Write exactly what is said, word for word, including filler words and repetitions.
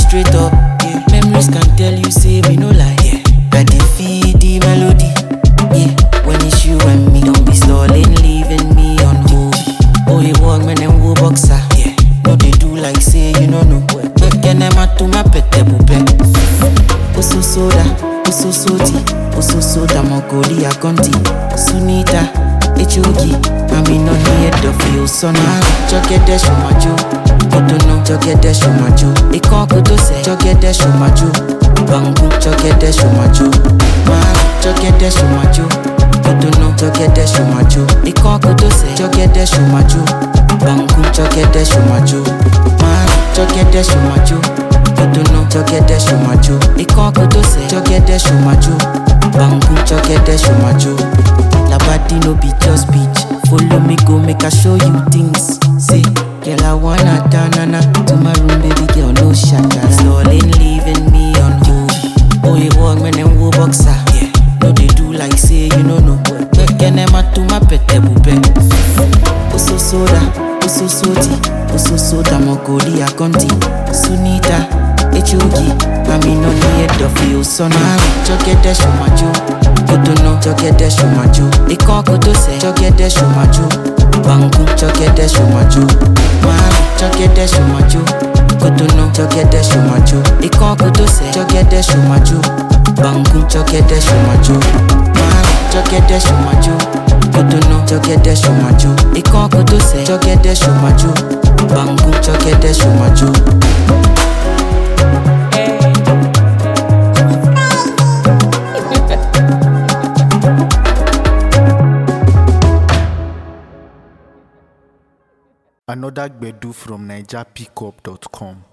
straight up. Yeah. Memories can tell you, say me no lie. Yeah. I defeat the melody. Yeah. When it's you and me, don't be stalling, leaving me on hold. Oh, you walk man and wo boxer. Yeah. No, they do like say you no know. Can I to my pet bupe? Oso soda, oso soti, oso soda mokoli akonti. Sunita, echogi, I'm in on the head of you, son. Choke dash on my Joe. Koto no, choke dash on my Joe. E kon koto se, choke dash on my Joe. Bangu, choke dash on my Joe. Man, choke dash on my Joe. Koto no, choke dash on my Joe. E kon koto se, choke dash on my Joe. Bangu, choke dash on my Joe. Man, choke dash on my Joe. Koto no, choke dash on my Joe. E kon koto se, choke dash on my Joe. Bangu, choke dash on my Joe. La body no be just beach. Follow me, go make I show you things. Say, girl, I wanna tanana. To my room, baby girl, no shakara. Stalling, leaving me on hold. Oh, you walk man and wo boxer. Yeah. No, they do like say you no know. Can I to my pet bupe? Oso soda, oso soti, oso soda mokoli akonti. Sunita, echogi, I'm in on the head of you, son. Choke dash on my Joe. Koto no, choke dash on my Joe. E kon koto se, choke dash on my Joe. Bangu, choke dash on my Joe. Man, choke dash on my Joe. Koto no, choke dash on my Joe. E kon koto se, choke dash on my Joe. Bangu, choke dash on my Joe. Man, choke dash on my Joe. Koto no, choke dash on my Joe. E kon koto se, choke dash on my Joe. Bangu, choke dash on my Joe. Another Gbedu from Niger Pickup dot com.